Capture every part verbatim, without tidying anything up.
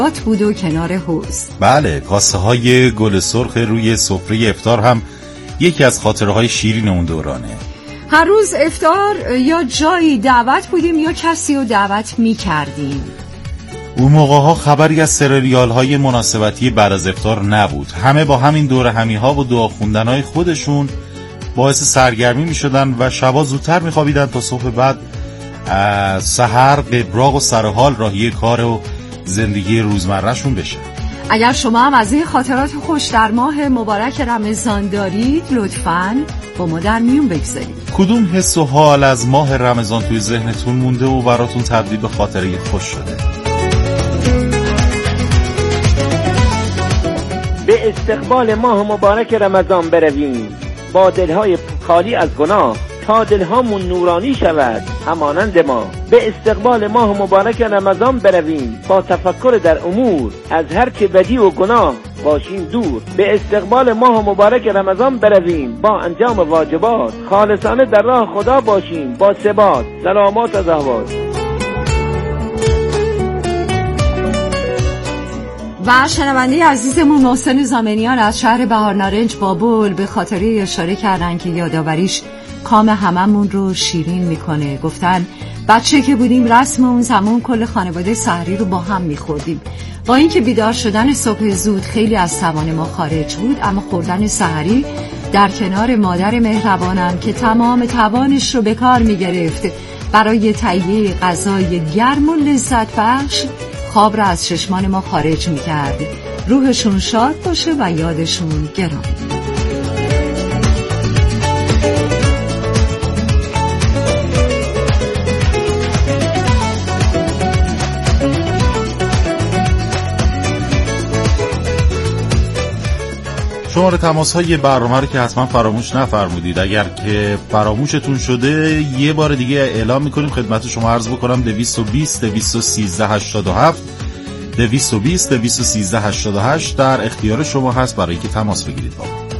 بود و کنار حوض. بله، کاسه های گل سرخ روی سفره افطار هم یکی از خاطره های شیرین اون دورانه. هر روز افطار یا جایی دعوت بودیم یا کسی رو دعوت می کردیم. اون موقع ها خبری از سریال های مناسبتی بعد از افطار نبود. همه با همین دور همی ها و دعا خوندن های خودشون باعث سرگرمی می شدن و شبا زودتر می خوابیدن تا صبح بعد سحر به براق و سرحال راهی کار و زندگی روزمرهشون بشه. اگر شما هم از این خاطرات خوش در ماه مبارک رمضان دارید لطفاً با ما در میون بگذارید. کدوم حس و حال از ماه رمضان توی ذهنتون مونده و براتون تبدیل به خاطره خوش شده؟ به استقبال ماه مبارک رمضان برویم با دلهای خالی از گناه تا دلهامون نورانی شود همانند ما. به استقبال ماه مبارک رمضان برویم با تفکر در امور از هر چه بدی و گناه باشیم دور. به استقبال ماه مبارک رمضان برویم با انجام واجبات خالصانه در راه خدا باشیم با ثبات. سلامات از احوال. و شنونده عزیزمون محسن زامنیان از شهر بهارنارنج بابل به خاطره اشاره کردن که یادآوریش کام هممون رو شیرین میکنه. گفتن بچه که بودیم رسم اون زمان کل خانواده سحری رو با هم میخوردیم. با اینکه بیدار شدن صبح زود خیلی از توان ما خارج بود، اما خوردن سحری در کنار مادر مهربانم که تمام توانش رو به کار میگرفت برای تهیه غذای گرم و لذت بخش، خواب را از چشمان ما خارج میکرد. روحشون شاد باشه و یادشون گرامی. شماره تماس های برنامه رو که حتما فراموش نفرمودید. اگر که فراموشتون شده یه بار دیگه اعلام میکنیم خدمت شما عرض بکنم دویست و بیست دویست و سیزده هشتاد و هفت دویست و بیست دویست و سیزده هشتاد و هشت در اختیار شما هست برای که تماس بگیرید با ما.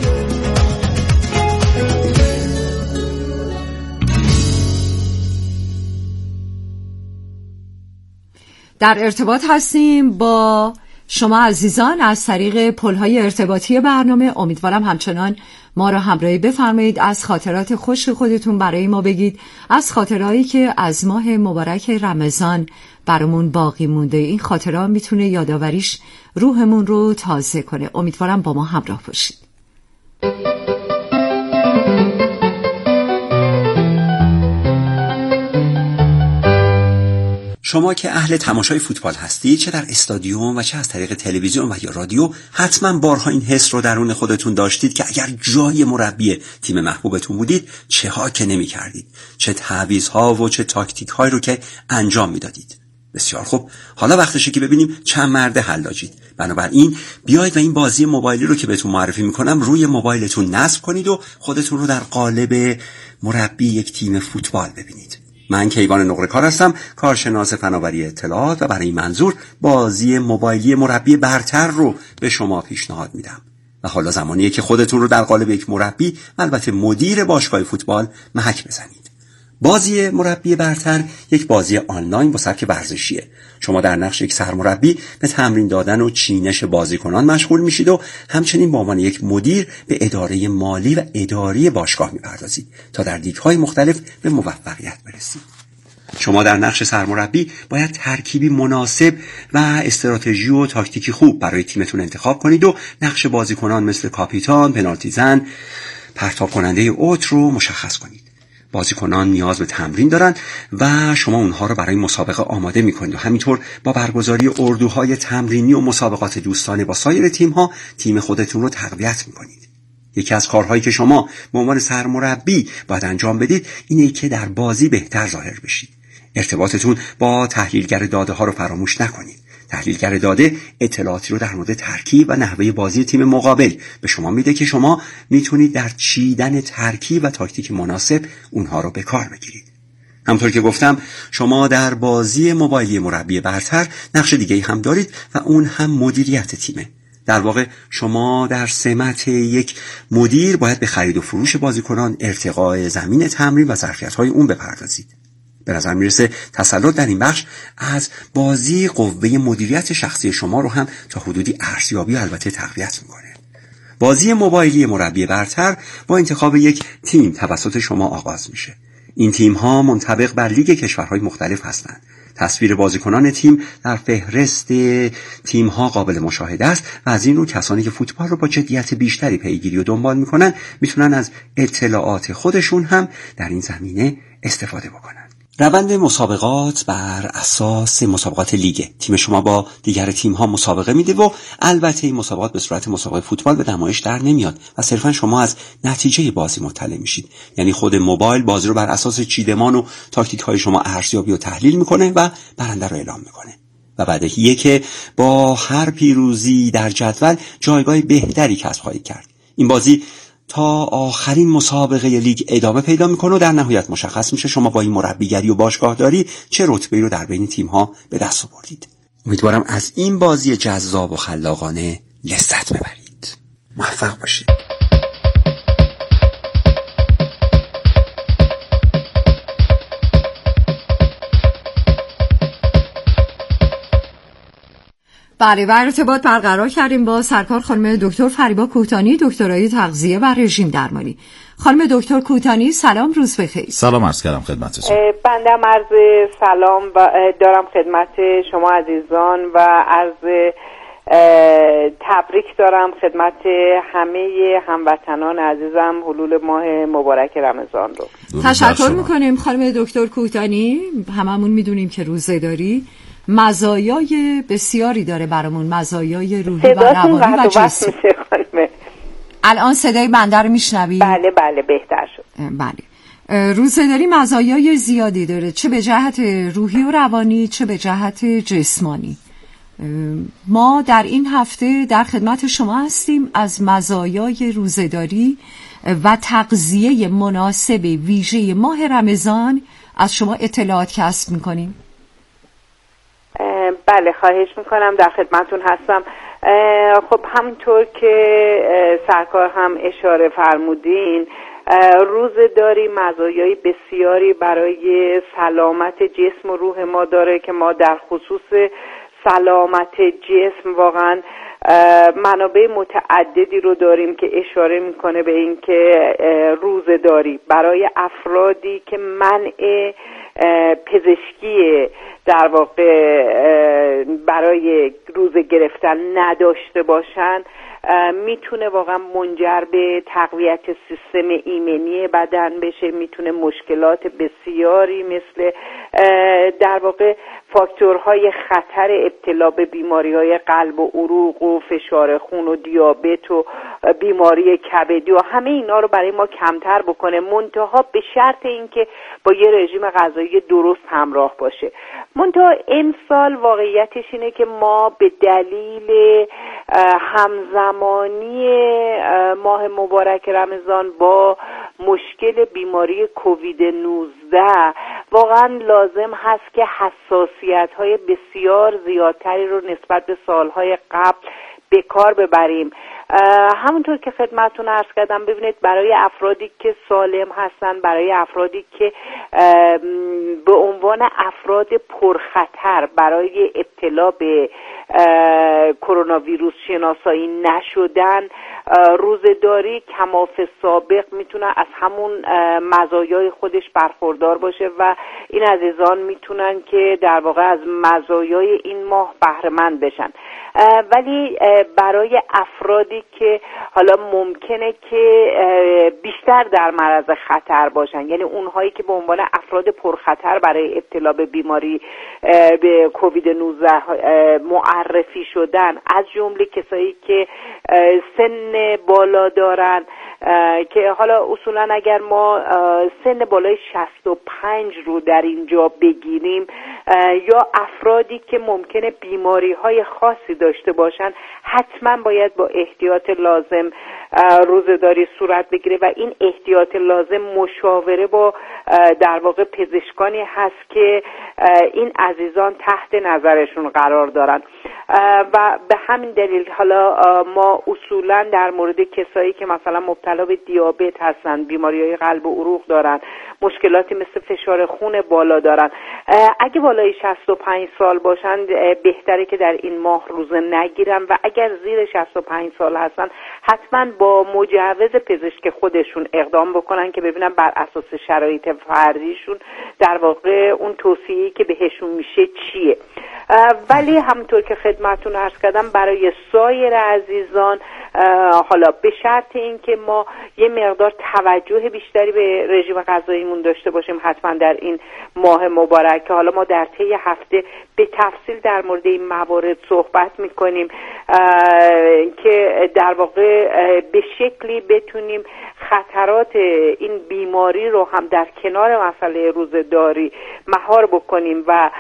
در ارتباط هستیم با شما عزیزان از طریق پل‌های ارتباطی برنامه. امیدوارم همچنان ما را همراهی بفرمایید. از خاطرات خوش خودتون برای ما بگید، از خاطرهایی که از ماه مبارک رمضان برامون باقی مونده. این خاطرها میتونه یادآوریش روحمون رو تازه کنه. امیدوارم با ما همراه باشید. شما که اهل تماشای فوتبال هستید، چه در استادیوم و چه از طریق تلویزیون و یا رادیو، حتما بارها این حس رو درون خودتون داشتید که اگر جای مربی تیم محبوبتون بودید چه ها که نمی کردید، چه تعویض‌ها و چه تاکتیک های رو که انجام میدادید. بسیار خوب، حالا وقتشه که ببینیم چند مرد حلاجید. بنابراین بیایید و این بازی موبایلی رو که بهتون معرفی میکنم روی موبایلتون نصب کنید و خودتون رو در قالب مربی یک تیم فوتبال ببینید. من کیوان نقره کار هستم، کارشناس فناوری اطلاعات، و برای این منظور بازی موبایلی مربی برتر رو به شما پیشنهاد میدم. و حالا زمانیه که خودتون رو در قالب یک مربی، البته مدیر باشگاه فوتبال، محک بزنید. بازی مربی برتر یک بازی آنلاین با سبک ورزشیه. شما در نقش یک سرمربی به تمرین دادن و چینش بازیکنان مشغول میشید و همچنین به عنوان یک مدیر به اداره مالی و اداری باشگاه میپردازید تا در دیگ‌های مختلف به موفقیت برسید. شما در نقش سرمربی باید ترکیبی مناسب و استراتژی و تاکتیکی خوب برای تیمتون انتخاب کنید و نقش بازیکنان مثل کاپیتان، پنالتی زن، پرتاب کننده اوت رو مشخص کنید. بازیکنان نیاز به تمرین دارن و شما اونها رو برای مسابقه آماده میکنید و همینطور با برگزاری اردوهای تمرینی و مسابقات دوستانه با سایر تیم‌ها تیم خودتون رو تقویت میکنید. یکی از کارهایی که شما به عنوان سرمربی باید انجام بدید اینه که در بازی بهتر ظاهر بشید. ارتباطتون با تحلیلگر داده ها رو فراموش نکنید. تحلیلگر داده اطلاعاتی رو در مورد ترکیب و نحوه بازی تیم مقابل به شما میده که شما میتونید در چیدن ترکیب و تاکتیک مناسب اونها رو به کار بگیرید. همونطور که گفتم شما در بازی موبایلی مربی برتر نقش دیگه‌ای هم دارید و اون هم مدیریت تیمه. در واقع شما در سمت یک مدیر باید به خرید و فروش بازیکنان، ارتقاء زمین تمرین و ظرفیت‌های اون بپردازید. به نظر میرسه تسلط در این بخش از بازی قوه مدیریت شخصی شما رو هم تا حدودی ارزیابی و البته تقویت میکنه. بازی موبایلی مربی برتر با انتخاب یک تیم توسط شما آغاز میشه. این تیم ها منطبق بر لیگ کشورهای مختلف هستند. تصویر بازیکنان تیم در فهرست تیم ها قابل مشاهده است و از این رو کسانی که فوتبال رو با جدیت بیشتری پیگیری و دنبال میکنن میتونن از اطلاعات خودشون هم در این زمینه استفاده بکنن. روند مسابقات بر اساس مسابقات لیگ. تیم شما با دیگر تیم ها مسابقه میده و البته این مسابقات به صورت مسابقه فوتبال به نمایش در نمیاد و صرفا شما از نتیجه بازی مطلع میشید. یعنی خود موبایل بازی رو بر اساس چیدمان و تاکتیک های شما ارزیابی و تحلیل میکنه و برنده رو اعلام میکنه. و بدیهیه که با هر پیروزی در جدول جایگاه بهتری کسب خواهید کرد. این بازی تا آخرین مسابقه لیگ ادامه پیدا میکنه و در نهایت مشخص میشه شما با این مربیگری و باشگاهداری چه رتبه‌ای رو در بین تیم‌ها به دست آوردید. امیدوارم از این بازی جذاب و خلاقانه لذت ببرید. موفق باشید. بله، و ارتباط برقرار کردیم با سرکار خانم دکتر فریبا کوتانی، دکترای تغذیه و رژیم درمانی. خانم دکتر کوتانی سلام، روز بخیر. سلام عرض کردم خدمتتون. بنده عرض سلام و دارم خدمت شما عزیزان و عرض تبریک دارم خدمت همه هموطنان عزیزم حلول ماه مبارک رمضان رو. تشکر میکنیم خانم دکتر کوتانی. هممون میدونیم که روزه‌داری مزایای بسیاری داره برامون، مزایای روحی و روانی و جسمی. الان صدای بنده رو میشنوی؟ بله بله بهتر شد. بله، روزه‌داری مزایای زیادی داره، چه به جهت روحی و روانی چه به جهت جسمانی. ما در این هفته در خدمت شما هستیم از مزایای روزه‌داری و تغذیه مناسب ویژه ماه رمضان از شما اطلاعات کسب میکنیم. بله، خواهش میکنم، در خدمتون هستم. خب همونطور که سرکار هم اشاره فرمودین، روزه‌داری مزایای بسیاری برای سلامت جسم و روح ما داره که ما در خصوص سلامت جسم واقعا منابع متعددی رو داریم که اشاره میکنه به این که روزه‌داری برای افرادی که منع پزشکی در واقع برای روزه گرفتن نداشته باشن میتونه واقعا منجر به تقویت سیستم ایمنی بدن بشه، میتونه مشکلات بسیاری مثل در واقع فاکتورهای خطر ابتلا به بیماری‌های قلب و عروق و فشار خون و دیابت و بیماری کبدی و همه اینا رو برای ما کمتر بکنه، منتها به شرط اینکه با یه رژیم غذایی درست همراه باشه. منتها امسال واقعیتش اینه که ما به دلیل همزمانی ماه مبارک رمضان با مشکل بیماری کووید نوزده واقعا لازم هست که حساسیت‌های بسیار زیادتری رو نسبت به سالهای قبل به کار ببریم. همونطور که خدمتتون عرض کردم، ببینید برای افرادی که سالم هستن، برای افرادی که به عنوان افراد پرخطر برای ابتلا به کرونا ویروس شناسایی نشدن، روزه‌داری کماف سابق میتونه از همون مزایای خودش برخوردار باشه و این عزیزان میتونن که در واقع از مزایای این ماه بهره مند بشن. ولی برای افرادی که حالا ممکنه که بیشتر در معرض خطر باشن، یعنی اونهایی که به عنوان افراد پرخطر برای ابتلا به بیماری به کووید نوزده معرفی شدن، از جمله کسایی که سن بالا دارن که حالا اصولا اگر ما سن بالای شصت و پنج رو در اینجا بگیریم، یا افرادی که ممکنه بیماری های خاصی داشته باشن حتما باید با احتیاط لازم روزه‌داری صورت بگیره و این احتیاط لازم مشاوره با در واقع پزشکانی هست که این عزیزان تحت نظرشون قرار دارن و به همین دلیل حالا ما اصولا در مورد کسایی که مثلا مبتلا به دیابت هستن، بیماری‌های قلب و عروق دارن، مشکلاتی مثل فشار خون بالا دارن، اگه بالای شصت و پنج سال باشن بهتره که در این ماه روزه نگیرن و اگر زیر شصت و پنج سال هستن حتما با مجوز پزشک خودشون اقدام بکنن که ببینن بر اساس شرایط فردیشون در واقع اون توصیه‌ای که بهشون میشه چیه. ولی همونطور که خدمتتون عرض کردم برای سایر عزیزان حالا به شرط اینکه ما یه مقدار توجه بیشتری به رژیم غذاییمون داشته باشیم حتما در این ماه مبارک که حالا ما در طی هفته به تفصیل در مورد این موارد صحبت میکنیم که در واقع به شکلی بتونیم خطرات این بیماری رو هم در کنار مسئله روزه‌داری مهار بکنیم و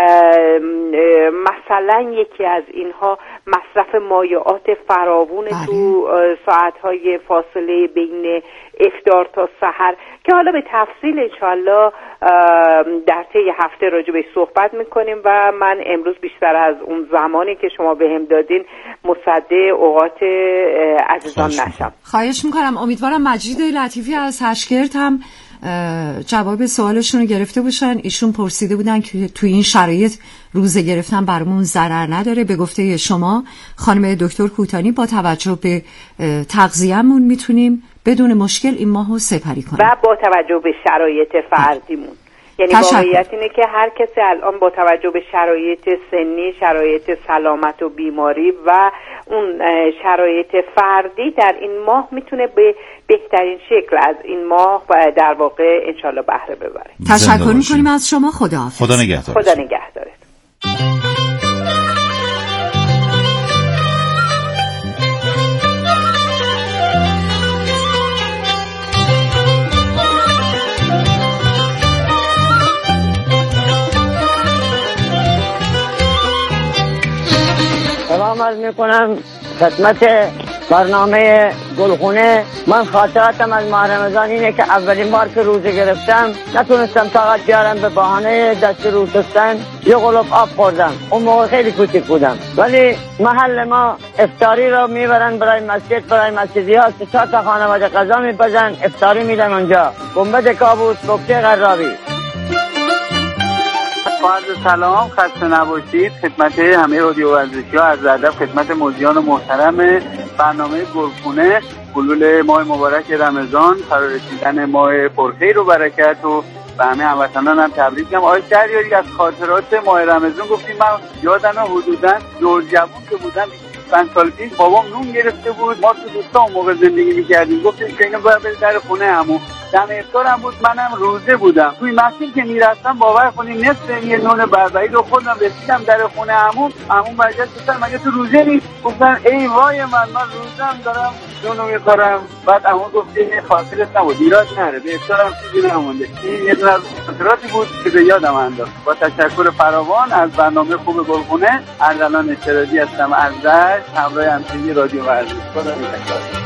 مثلا یکی از اینها مصرف مایعات فراوون تو ساعتهای فاصله بین افطار تا سحر که حالا به تفصیل انشاءالله در طی هفته راجع بهش صحبت میکنیم و من امروز بیشتر از اون زمانی که شما بهم دادین مصدق اوقات عزیزان نشم. خواهش میکنم. امیدوارم مجید لطیفی از هشگرد هم جواب سوالشون رو گرفته باشن. ایشون پرسیده بودن که تو این شرایط روزه گرفتن برامون ضرر نداره. به گفته شما خانم دکتر کوتانی با توجه به تغذیه‌مون میتونیم بدون مشکل این ماهو سپری کنیم و با توجه به شرایط فردیمون. یعنی واقعیت اینه که هر کسی الان با توجه به شرایط سنی، شرایط سلامت و بیماری و اون شرایط فردی در این ماه میتونه به بهترین شکل از این ماه در واقع انشالله بهره ببره. تشکر میکنیم از شما. خداحافظ. خدا نگهدار. خدا نگهدارت. سلام عرض میکنم خدمت برنامه گلخونه. من خاطراتم از ماه رمضان اینه که اولین بار که روزه گرفتم نتونستم طاقت بیارم، به بهانه دست رو شستن یه قلوب آب خوردم. اون موقع خیلی کوچیک بودم، ولی محل ما افطاری رو میبرن برای مسجد، برای مسجدی ها سه چهار تا خانواده غذا میپزن، افطاری میدن اونجا. گنبد کابوس، کوفته قرابی. عرض سلام، خسته نباشید خدمت همه رادیو ورزشی ها. عرض ادب خدمت مجریان محترم برنامه گلخونه. حلول ماه مبارک رمضان، فرارسیدن ماه پرخیر و برکت و به همه هموطنان هم تبریک میگم. آقای شهریاری از خاطرات ماه رمضان گفتیم. من یادمه حدوداً دور جوون که بودم پنج سال پیش بابام نون گرفته بود، ما تو دوستا اون موقع زندگی میکردیم، گفتیم که اینو باید برید در خونه عمو. دم افطار هم بود، منم روزه بودم. توی مسیر که میرفتم باور کنید نصف یه نون بربری رو خوردم. رسیدم در خونه عمو، عمو برگشت گفتن مگه تو روزه نیست؟ گفتن ای وای من من روزم دارم نونو میخورم. بعد عمو گفت این خاطرت نبود، ایراد نره، به افطارم چیزی نمونده. این یه دونه از خاطراتی بود که به یادم انداخت. با تشکر فراوان از برنامه خوب گلخونه. اردلان اشتراکی هستم از رشت، همراه همچنین رادیو ورزش. خدا نگهدار.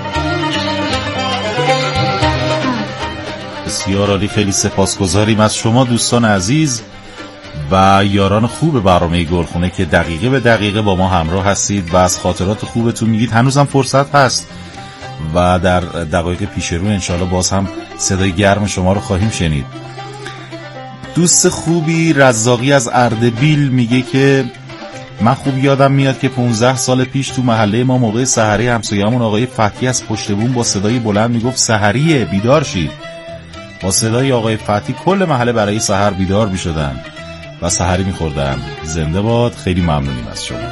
بسیار عالی، خیلی سپاسگزاریم از شما دوستان عزیز و یاران خوب برنامه گلخونه که دقیقه به دقیقه با ما همراه هستید و از خاطرات خوبتون میگید. هنوزم فرصت هست و در دقایق پیش رو انشاءالله باز هم صدای گرم شما رو خواهیم شنید. دوست خوبی رزاقی از اردبیل میگه که من خوب یادم میاد که پانزده سال پیش تو محله ما موقع سحری همسایه‌مون آقای فتحی از پشت بوم با صدای بلند میگفت سحریه بیدار شید. با صدای آقای فتحی کل محله برای سحر بیدار میشدن و سحری میخوردن. زنده باد. خیلی ممنونیم از شما.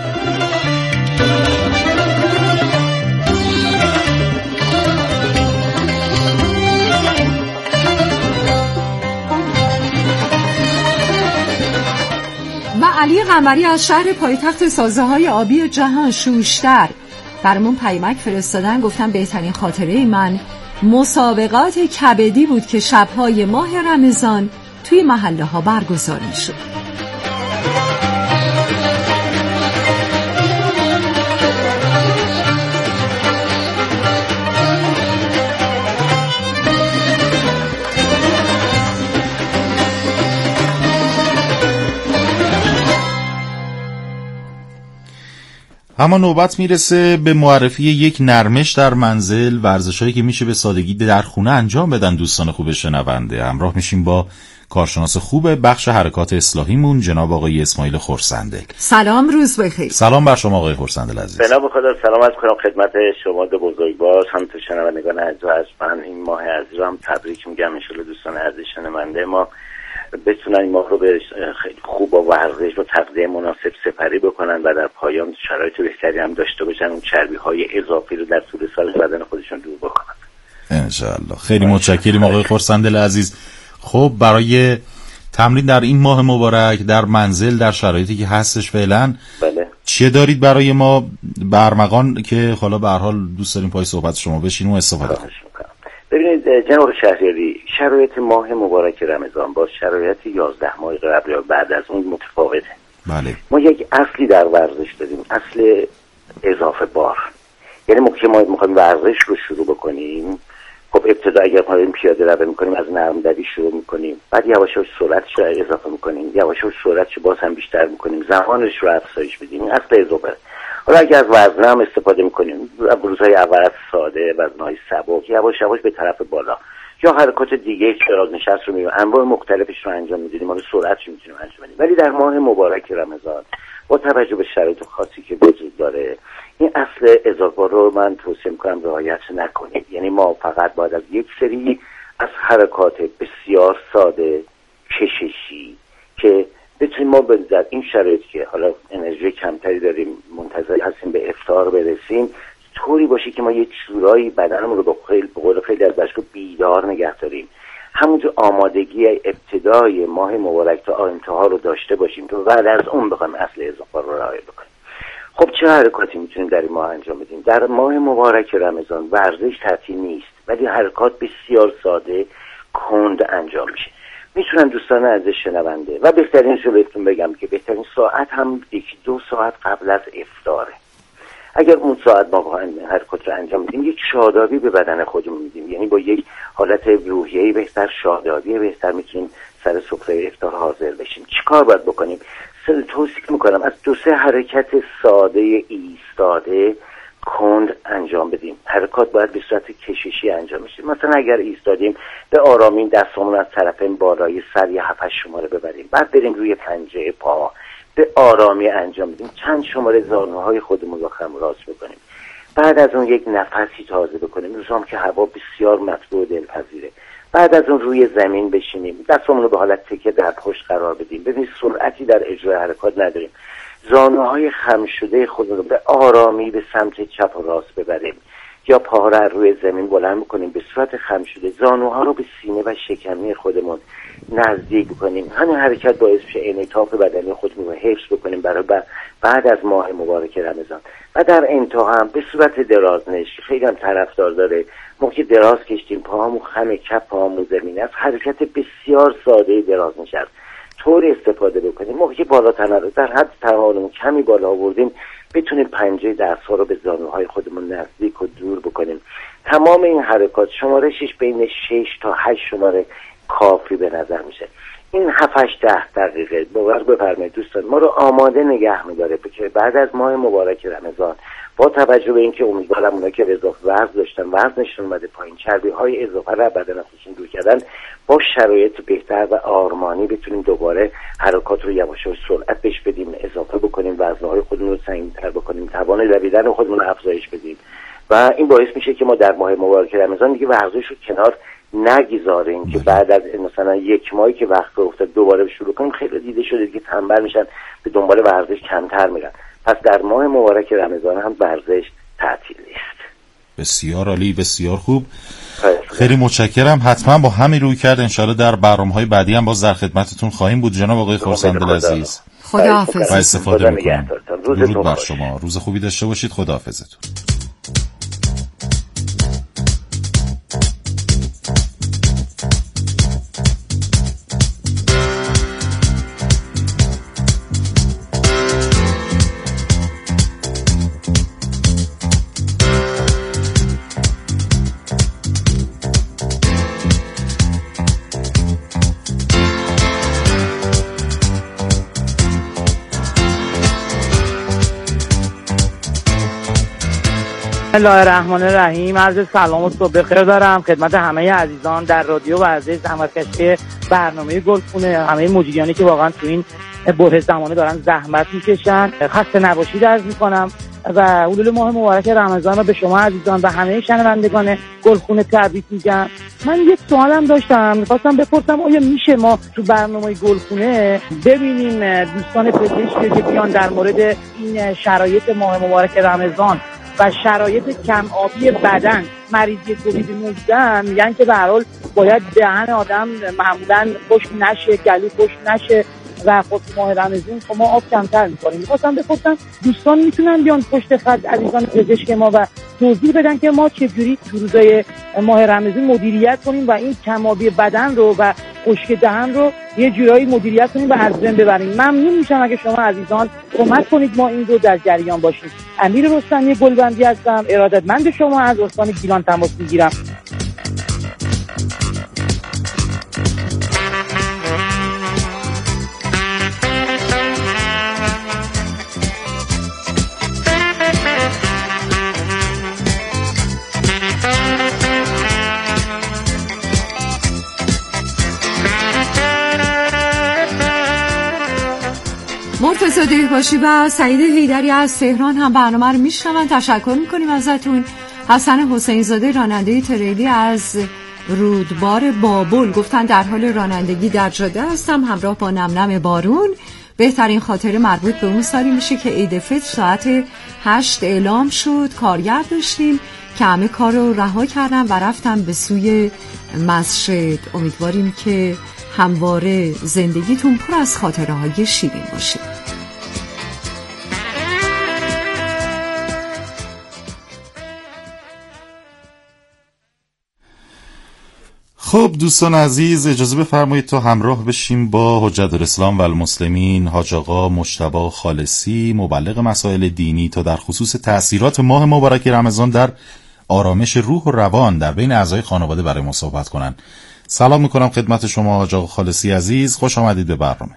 و علی قمری از شهر پایتخت سازه‌های آبی جهان شوشتر برامون پیامک فرستادن. گفتن بهترین خاطره من مسابقات کبدی بود که شب‌های ماه رمضان توی محله ها برگزار می‌شد. اما نوبت میرسه به معرفی یک نرمش در منزل، ورزشایی که میشه به سادگی در خونه انجام بدن. دوستان خوب شنونده، همراه میشیم با کارشناس خوب بخش حرکات اصلاحیمون جناب آقای اسماعیل خرسندل. سلام، روز بخیر. سلام بر شما آقای خرسندل عزیز. به نام خدا سلام عرض کنم خدمت شما دو بزرگوار، همچنین شنوندگان عزیز. من این ماه عزیزم تبریک میگم، ان شاءالله دوستان عزیز شنونده ما بتونن این ماه رو به خیلی خوب با ورزش و تغذیه مناسب سپری بکنن و در پایان شرایط بهتری هم داشته باشن، اون چربی های اضافی رو در طول سال بدن خودشون دور بکنن ان شاء الله. خیلی متشکریم آقای خرسندل عزیز. خب برای تمرین در این ماه مبارک در منزل در شرایطی که هستش فعلا، بله، چه دارید برای ما برمغان که حالا به هر حال دوست داریم پای صحبت شما بشینیم و استفاده کنیم؟ ببینید جناب شهریاری، شرایط ماه مبارک رمضان با شرایط یازده ماه قبل یا بعد از اون متفاوته. بله. ما یک اصلی در ورزش داریم، اصل اضافه بار. یعنی موقعی ما میخوایم ورزش رو شروع بکنیم، خب ابتدا اگر ما پیاده روی میکنیم از نرم‌دوی شروع میکنیم، بعد یواش یواش سرعتش رو اضافه میکنیم، یواش یواش سرعتش باز هم بیشتر میکنیم، زمانش رو افزایش میدیم. این اصل اضافه. حالا اگر از وزنه هم استفاده میکنیم، روزهای اول ساده، وزنهای سبک، یواش یواش به طرف بالا، یا حرکات دیگه دراز نشست رو میبینیم، انواع مختلفش رو انجام میدیم، ما رو سرعتش میتونیم انجام بدیم. ولی در ماه مبارک رمضان با توجه به شرایط خاصی که وجود داره، این اصل اضافه رو من توصیه میکنم رعایت نکنید. یعنی ما فقط باید از یک سری از حرکات بسیار ساده کششی که بتونیم ما در این شرایط که حالا انرژی کمتری داریم، منتظر هستیم به افطار برسیم، طوری باشه که ما یک جورایی بدنمون رو به خیلی به قول خیلی از بچه‌ها بیدار نگه داریم، همونجور آمادگی ابتدای ماه مبارک تا انتها رو داشته باشیم که بعد از اون بخوایم اصل اضافه رو رعایت بکنیم. خب چه حرکاتی میتونیم در این ماه انجام بدیم؟ در ماه مبارک رمضان ورزش تعطیل نیست، ولی حرکات بسیار ساده کند انجام میشه. میتونن دوستان عزیز شنونده و بهترینش رو بهتون بگم که بهترین ساعت هم یکی دو ساعت قبل از افطاره. اگر اون ساعت ما حرکات رو انجام میدیم، یک شادابی به بدن خودمون میدیم، یعنی با یک حالت روحیه‌ای بهتر، شادابی بهتر میتونیم سر سفره افطار حاضر بشیم. چیکار باید بکنیم؟ توصیه میکنم از دو سه حرکت ساده ایستاده کند انجام بدیم. حرکات باید به صورت کششی انجام بشه. مثلا اگر ایستادیم به آرامی دستمون از طرف بالای سر یه هفت شماره ببریم، بعد بریم روی پنجه پا به آرامی انجام بدیم، چند شماره زانوهای خودمون رو خم راست بکنیم، بعد از اون یک نفسی تازه بکنیم، روزام که هوا بسیار مطبوع دلپذیره، بعد از اون روی زمین بشینیم، دستمون رو به حالت تکه در پشت قرار بدیم، ببینید سرعتی در اجرای حرکات نداریم، زانوهای خم شده خودمون رو به آرامی به سمت چپ و راست ببریم، یا پاها رو روی زمین بلند میکنیم به صورت خم شده، زانوها رو به سینه و شکمی خودمون نزدیک کنیم. همین حرکت باعث میشه انعطاف بدنی خودمون رو حفظ بکنیم برای بعد از ماه مبارک رمضان. و در انتها هم به صورت درازنش خیلی هم طرفدار داره، موقع دراز کشتیم پاهامون خم چپ پاهامون زمین است، حرکت بسیار ساده درازنش است، طوری استفاده بکنیم موقعی بالا تنه رو در حد توانمون کمی بالا آوردیم بتونیم پنجه دست‌ها رو به زانوهای خودمون نزدیک و دور بکنیم. تمام این حرکات شمارشش بین شش تا هشت شماره کافی به نظر میشه. این هفت هشت ده دقیقه باور بفرمایید دوستان ما رو آماده نگه می‌داره که بعد از ماه مبارک رمضان با توجه به اینکه امیدوارم اونایی که اضافه وزن داشتن وزنشون اومده پایین، چربی‌های اضافه رو بدن خودشون دور کردن، با شرایط بهتر و آرمانی بتونیم دوباره حرکات رو یواش یواش سرعت بهش بدیم، اضافه بکنیم، وزن‌های خودمون رو سنگین‌تر بکنیم، توان دویدن خودمون رو افزایش بدیم و این باعث میشه که ما در ماه مبارک رمضان دیگه ورزش رو کنار نگذاریم که بعد از مثلا یک ماهی که وقت افتاد دوباره شروع کنیم. خیلی دیده شده دیگه تنبل میشن، به دنبال ورزش کمتر میرن. پس در ماه مبارک رمضان هم ورزش تعطیل نیست. بسیار عالی، بسیار خوب، خیلی متشکرم. حتما با همین روی کرد انشالله در برنامه‌های بعدی هم باز در خدمتتون خواهیم بود جناب آقای خرسندل عزیز. خداحافظ. و استفاده می‌کنم. درود بر شما، روز خوبی داشته باشید. خداحافظتون. بسم الله الرحمن الرحیم. عرض سلام و صبح بخیر دارم خدمت همه عزیزان در رادیو و عزیز زحمتکش برنامه گلخونه، همه مجریانی که واقعا تو این بره زمانه دارن زحمت میکشن. خسته نباشید عرض میکنم و حلول ماه مبارک رمضان رو به شما عزیزان و همه شنوندگان گلخونه تبریک میگم. من یک سوالم داشتم، میخواستم بپرسم آیا میشه ما تو برنامه گلخونه ببینیم دوستان پزشکی که بیان در مورد این شرایط ماه مبارک رمضان و شرایط کم آبی بدن مریضی کووید نوزده میگن که به هر حال باید دهن آدم معمولاً خشک نشه، گلو خشک نشه و خب ماه رمضان خب ما آب کمتر می‌خوریم. می‌خواستم بپرسم دوستان میتونن بیان پشت خط عزیزان پزشک ما و توضیح بدن که ما چجوری تو روزای ماه رمضان مدیریت کنیم و این کم آبی بدن رو و خشک دهن رو یه جورایی مدیریت کنیم و از بین ببریم. ممنون میشم اگه شما عزیزان کمک کنید ما این رو در جریان باشیم. امیر رستمی گلبندی هستم، ارادتمند شما از استان گیلان تماس میگیرم. مرتضی دهباشی و سعید حیدری از تهران هم برنامه رو میشنون. تشکر میکنیم ازتون. حسن حسین زاده راننده تریلی از رودبار بابل گفتن در حال رانندگی در جاده هستم همراه با نمنم بارون. بهترین خاطره مربوط به اون سالی میشه که عید فطر ساعت هشت اعلام شد، کارگرد داشتیم که همه کار رو رها کردن و رفتم به سوی مسجد. امیدواریم که همواره زندگیتون پر از خاطره های شیرین باشه. خب دوستان عزیز اجازه بفرمایید تا همراه بشیم با حجت الاسلام و المسلمین حاج آقا مجتبی خالصی مبلغ مسائل دینی تا در خصوص تأثیرات ماه مبارک رمضان در آرامش روح و روان در بین اعضای خانواده برای ما صحبت کنن. سلام میکنم خدمت شما حاج آقا خالصی عزیز، خوش آمدید به برنامه.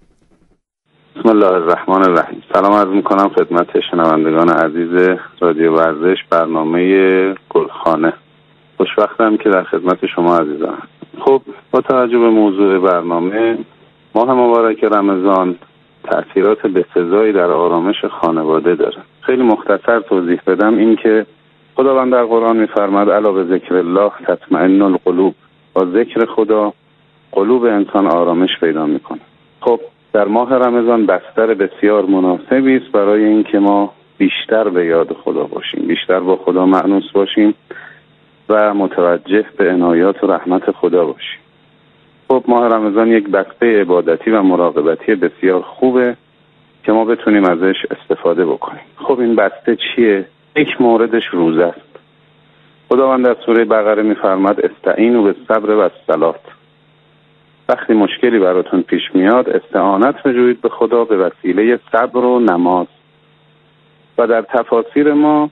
بسم الله الرحمن الرحیم. سلام عرض میکنم خدمت شنوندگان عزیز رادیو ورزش برنامه گلخانه. خوشبختم که در خدمت شما عزیزان هستم. خب با توجه به موضوع برنامه ماه مبارک رمضان تأثیرات بسزایی در آرامش خانواده داره. خیلی مختصر توضیح بدم این که خداوند در قرآن میفرماد الا به ذکر الله تطمئن القلوب، با ذکر خدا قلوب انسان آرامش پیدا میکنه. خب در ماه رمضان بستر بسیار مناسبی است برای اینکه ما بیشتر به یاد خدا باشیم، بیشتر با خدا مأنوس باشیم و متوجه به عنایات و رحمت خدا باشیم. خب ماه رمضان یک بسته عبادتی و مراقبتی بسیار خوبه که ما بتونیم ازش استفاده بکنیم. خب این بسته چیه؟ یک موردش روزه است. خداوند در سوره بقره میفرماد استعینوا بالصبر و الصلاة. وقتی مشکلی براتون پیش میاد استعانت بجویید به خدا به وسیله صبر و نماز. و در تفاسیر ما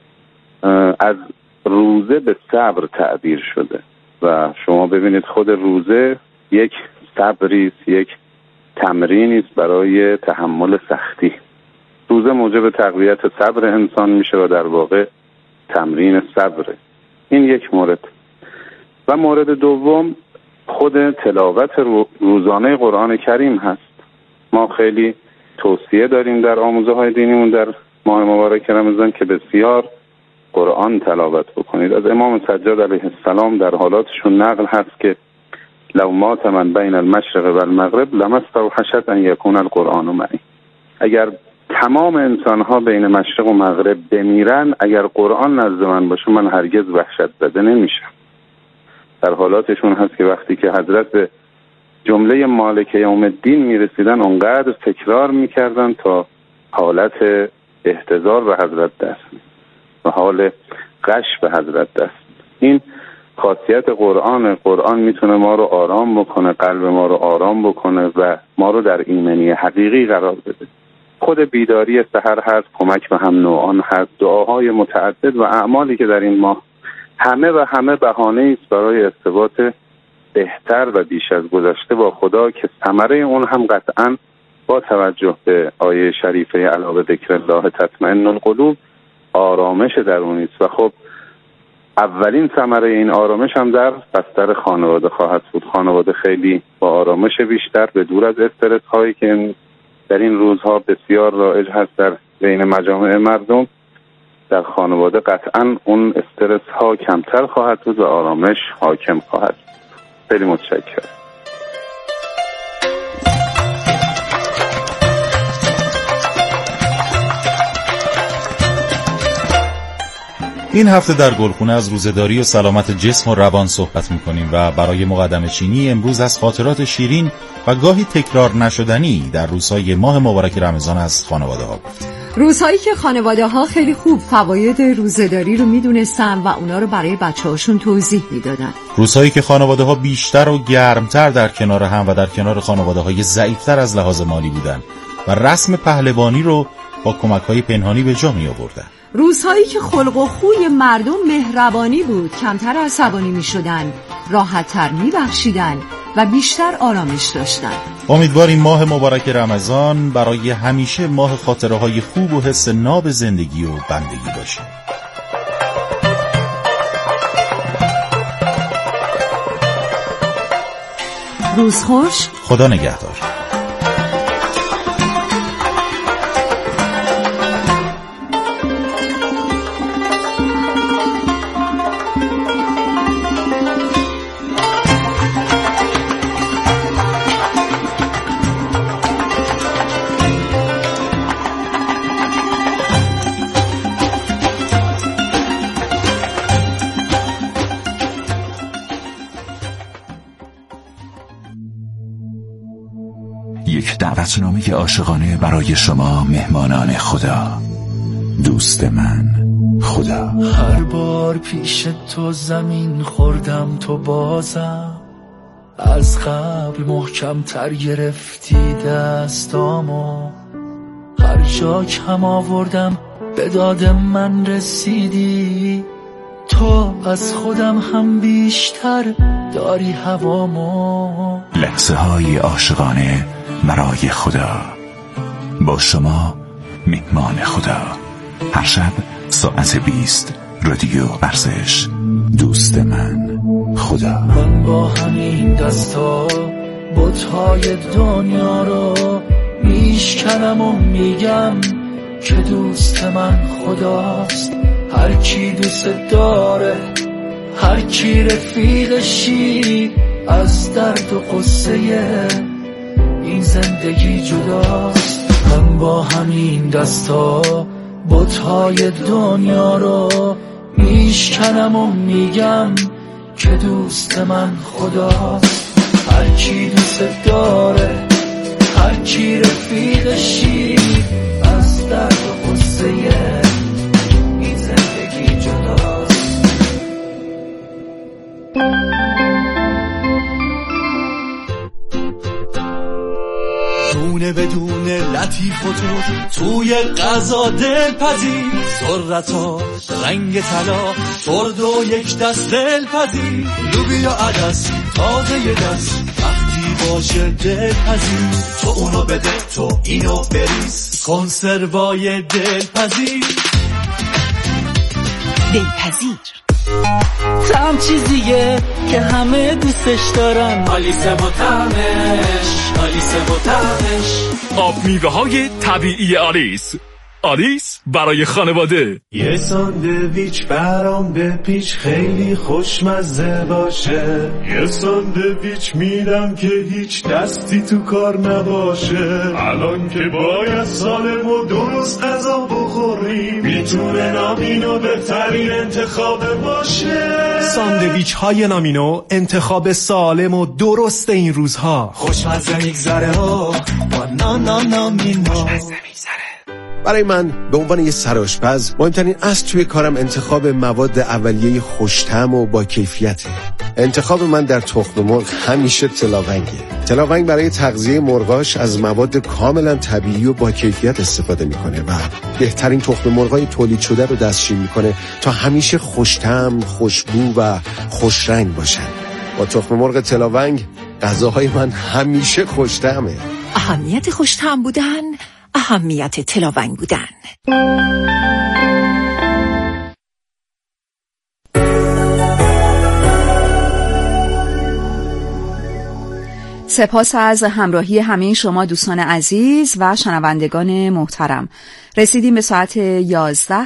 از روزه به صبر تعبیر شده و شما ببینید خود روزه یک صبری است، یک تمرینی است برای تحمل سختی. روزه موجب تقویت صبر انسان میشه و در واقع تمرین صبره. این یک مورد. و مورد دوم خود تلاوت روزانه قرآن کریم هست. ما خیلی توصیه داریم در آموزه های دینیمون در ماه مبارک رمضان که بسیار قرآن تلاوت بکنید. از امام سجاد علیه السلام در حالاتشون نقل هست که لو مات من بین المشرق و المغرب لمستوحشت ان یکون القرآن معی. اگر تمام انسان‌ها بین مشرق و مغرب بمیرن، اگر قرآن نزد من باشه من هرگز وحشت زده نمیشم. در حالاتشون هست که وقتی که حضرت به جمله مالک یوم الدین میرسیدن اونقدر تکرار میکردن تا حالت احتضار به حضرت دست و حال غش به حضرت دست. این خاصیت قرآن. قرآن میتونه ما رو آرام بکنه، قلب ما رو آرام بکنه و ما رو در ایمنی حقیقی قرار بده. خود بیداری سحر هست، کمک به هم نوعان هست، دعاهای متعدد و اعمالی که در این ماه همه و همه بهانه است برای ارتباط بهتر و بیش از گذشته با خدا که ثمره اون هم قطعاً با توجه به آیه شریفه علا به ذکر الله تطمئن القلوب آرامش درونی است و خب اولین ثمره این آرامش هم در بستر خانواده خواهد بود. خانواده خیلی با آرامش بیشتر، به دور از استرس هایی که در این روزها بسیار رایج هست در بین مجامع مردم، در خانواده قطعا اون استرس ها کمتر خواهد بود و آرامش حاکم خواهد. خیلی متشکرم. این هفته در گلخونه از روزه‌داری و سلامت جسم و روان صحبت می‌کنیم و برای مقدمه چینی امروز از خاطرات شیرین و گاهی تکرار نشدنی در روزهای ماه مبارک رمضان از خانواده‌ها گفتیم. روزهایی که خانواده‌ها خیلی خوب فواید روزه‌داری رو می‌دونستن و اونا رو برای بچه‌هاشون توضیح می‌دادن. روزهایی که خانواده‌ها بیشتر و گرمتر در کنار هم و در کنار خانواده‌های ضعیف‌تر از لحاظ مالی بودن و رسم پهلوانی رو با کمک‌های پنهانی به جا می‌آوردن. روزهایی که خلق و خوی مردم مهربانی بود، کمتر عصبانی می شدن، راحت تر می بخشیدن و بیشتر آرامش داشتن. امیدواریم ماه مبارک رمضان برای همیشه ماه خاطره های خوب و حس ناب زندگی و بندگی باشه. روز خوش، خدا نگهدار. یک دعوتنامه عاشقانه برای شما مهمانان خدا. دوست من خدا. هر بار پیش تو زمین خوردم تو بازم، از قبل محکم تر گرفتی دستامو، هر جا کم آوردم به داد من رسیدی، تو از خودم هم بیشتر داری هوامو. لحظه های عاشقانه برای خدا. با شما مهمان خدا. هر شب ساعت بیست رادیو ورزش. دوست من خدا. من با همین دستا بت‌های دنیا رو میشکنم و میگم که دوست من خداست. هر کی دوست داره، هر کی رفیقشی، از درد و قصه این زندگی جداست. من با همین دستا بت‌های دنیا رو میشکنم و میگم که دوست من خداست. هر کی دوست داره، هر کی رفیقشی، از درد و قصه این زندگی جداست. دونه بدون لطیف و تو توی غذا دلپذیر، ذرتا رنگ طلا سرد و یک دست دلپذیر، لوبیا عدس تازه یه دست وقتی باشه دلپذیر، تو اونو بده تو اینو بریز، کنسروای دلپذیر. دلپذیر طعم چیزیه که همه دوستش دارن، آلیسه و طعمش، آلیسه و طعمش. آب میوه های طبیعی آلیس. آلیس برای خانواده. یه ساندویچ برام بپیچ خیلی خوشمزه باشه، یه ساندویچ میدم که هیچ دستی تو کار نباشه، الان که باید سالم و درست غذا بخوریم، میتونه نامینو بهترین انتخاب باشه. ساندویچ های نامینو انتخاب سالم و درست این روزها. خوشمزه میگذره ها با نانا نامینو. برای من به عنوان یه سرآشپز مهمترین اصل توی کارم انتخاب مواد اولیه خوش‌طعم و با کیفیته. انتخاب من در تخم مرغ همیشه تلاونگه. تلاونگ برای تغذیه مرغاش از مواد کاملا طبیعی و با کیفیت استفاده میکنه و بهترین تخم مرغای تولید شده رو دستشویی میکنه تا همیشه خوش‌طعم، خوشبو و خوشرنگ باشن. با تخم مرغ تلاونگ غذاهای من همیشه خوش‌طعمه. اهمیت خوش‌طعم بودن، اهمیت تلاونگ بودن. سپاس از همراهی همه شما دوستان عزیز و شنوندگان محترم. رسیدیم به ساعت یازده